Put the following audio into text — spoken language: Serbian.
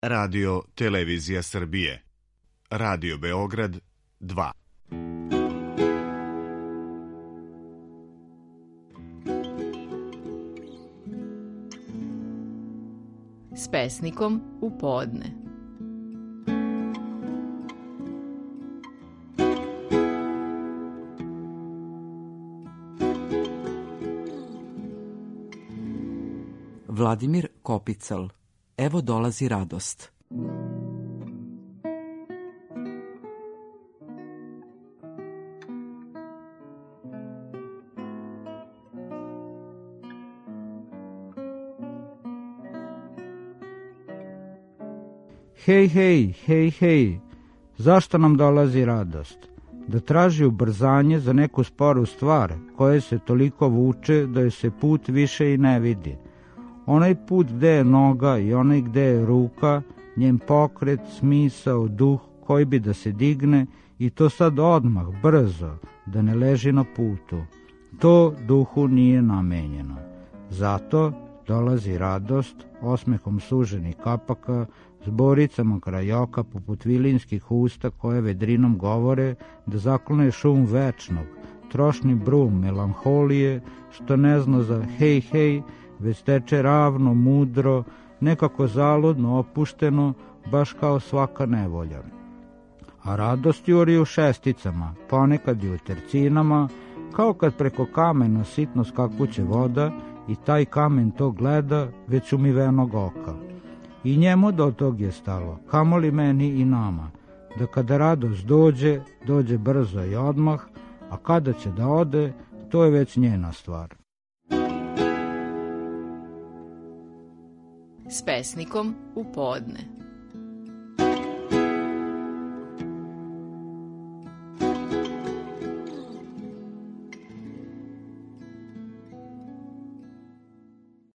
Radio Televizija Srbije, Radio Beograd 2. S pesnikom u podne. Vladimir Kopical. Evo dolazi radost. Hej, hej, hej, hej, zašto nam dolazi radost? Da traži ubrzanje za neku sporu stvar, koja se toliko vuče da joj se put više i ne vidi. Onaj put gde je noga i onaj gde je ruka, njen pokret, smisao, duh, koji bi da se digne i to sad odmah, brzo, da ne leži na putu. To duhu nije namenjeno. Zato dolazi radost, osmehom suženih kapaka, zboricama krajoka poput vilinskih usta koje vedrinom govore da zaklone šum večnog, trošni brum melanholije, što ne zna za hej, hej, već teče ravno, mudro, nekako zaludno, opušteno, baš kao svaka nevolja. A radost juri u šesticama, ponekad i u tercinama, kao kad preko kamena sitno skakuće voda i taj kamen to gleda već umivenog oka. I njemu do tog je stalo, kamoli meni i nama, da kada radost dođe, dođe brzo i odmah, a kada će da ode, to je već njena stvar. S pesnikom u podne.